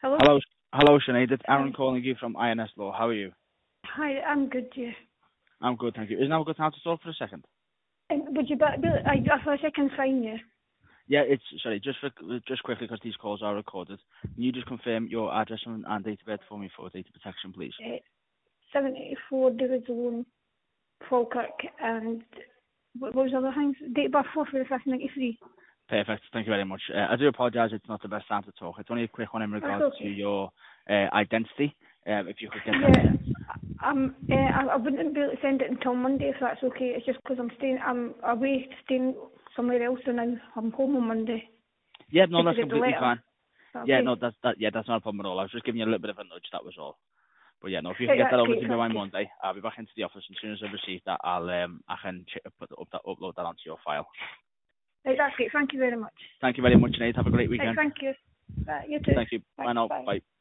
Hello? Hello, hello, Sinead. It's Hi. Aaron calling you from INS Law. How are you? Hi, I'm good, yeah. I'm good, thank you. Is now a good time to talk for a second? Would you I thought I can sign you. Yeah, it's sorry. Just quickly because these calls are recorded. Can you just confirm your address and date of birth for me for data protection, please? 74 David Zone, Falkirk, and what was the other things? Date of birth 4 for the 5th, 93. Perfect. Thank you very much. I do apologise. It's not the best time to talk. It's only a quick one in That's regards to okay. your identity. If you could get Yeah, that. I wouldn't be able to send it until Monday if that's okay. It's just because I'm away staying somewhere else and I'm home on Monday. Yeah, no, Just to that's get the completely letter. fine. Is that Yeah, okay? no, that's not a problem at all. I was just giving you a little bit of a nudge. That was all. But yeah, no, if you can Right, get that that's over great, to me thank by you. Monday, I'll be back into the office. As soon as I receive that, I can upload that onto your file. Right, that's great, thank you very much. Thank you very much, Nate. Have a great Right, weekend. thank you. You too. Thank you. Bye Thanks, now. bye. Bye.